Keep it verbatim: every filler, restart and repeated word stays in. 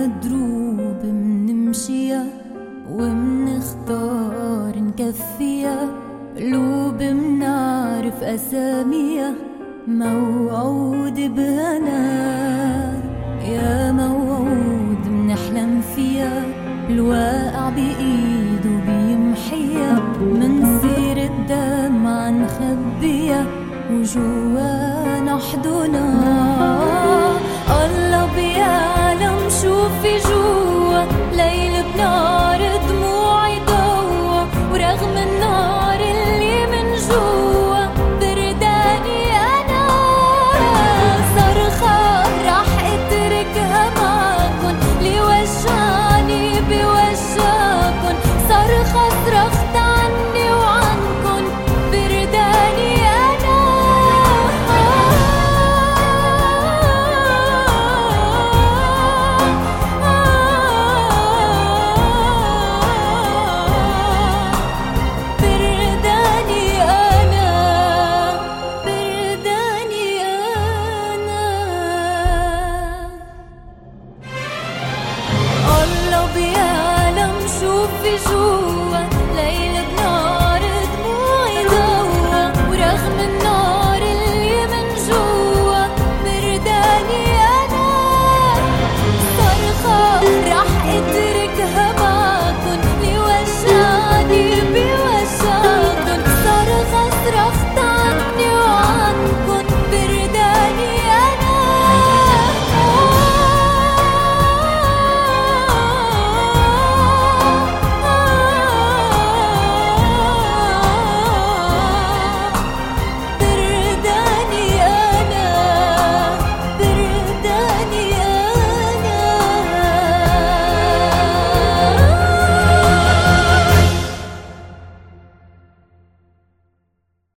دروب منمشيها ومنختار نكفيها، قلوب منعرف أساميها، موعود بهنا يا موعود منحلم فيها، الواقع بإيده بيمحيها، منصير الدمعة نخبيها وجوانا حضنها. الله بيعلم شو في جوا، ليل بنار